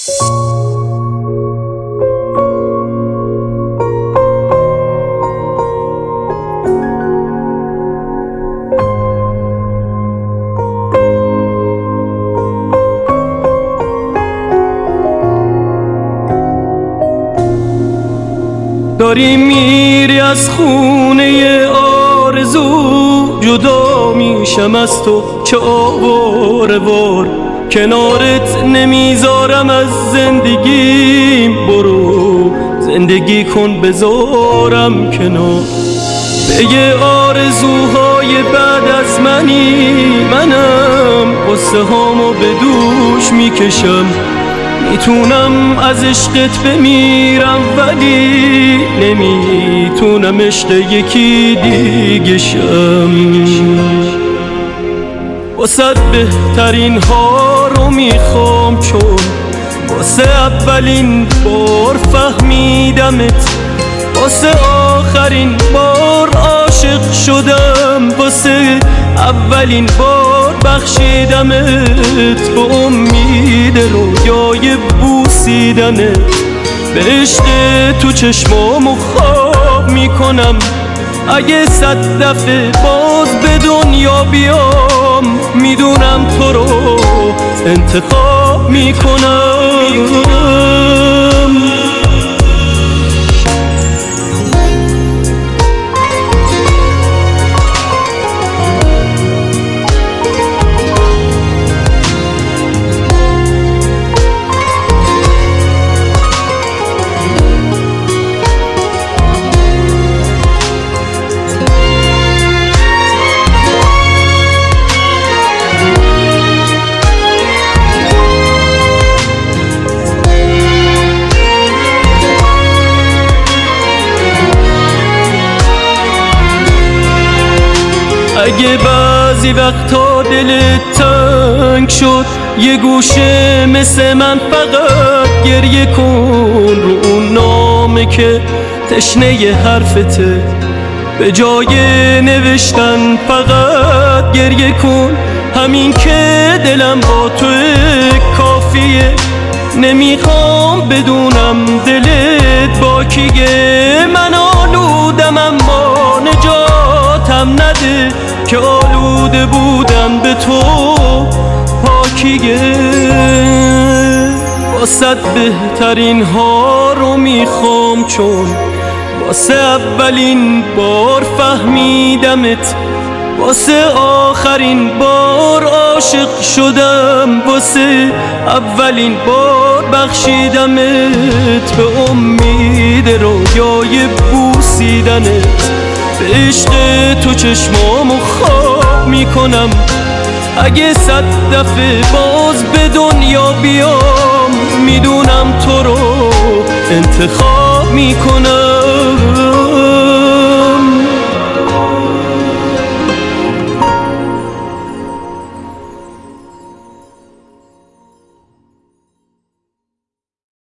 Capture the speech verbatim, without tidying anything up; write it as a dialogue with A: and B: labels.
A: داری میری از خونه آرزو، جدا میشم از تو چه آواره وار، کنارت نمیذارم از زندگیم، برو زندگی کن بذارم کنار. به یه آرزوهای بعد از منی، منم قصه هامو به دوش میکشم، میتونم از عشقت بمیرم ولی نمیتونم عشق یکی دیگه شم. واسه بهترین ها رو میخوام، چون واسه اولین بار فهمیدمت، واسه آخرین بار عاشق شدم، واسه اولین بار بخشیدمت، به امید رویای بوسیدنت، به عشق تو چشمامو خواب میکنم. اگه صد دفعه باز به دنیا بیام، میدونم تو رو انتخاب میکنم. اگه بعضی وقتا دلت تنگ شد، یه گوشه مثل من فقط گریه کن، رو اون نامه که تشنه حرفته، به جای نوشتن فقط گریه کن. همین که دلم با تو کافیه، نمیخوام بدونم دلت با کیه. من آلودم اما نجاتم نده، که آلوده بودم به تو پاکیه. واسه بهترین ها رو میخوام، چون واسه اولین بار فهمیدمت، واسه آخرین بار عاشق شدم، واسه اولین بار بخشیدمت، به امید رویای بوسیدنت، به عشق تو چشمامو خواب میکنم. اگه صد دفعه باز به دنیا بیام، میدونم تو رو انتخاب میکنم.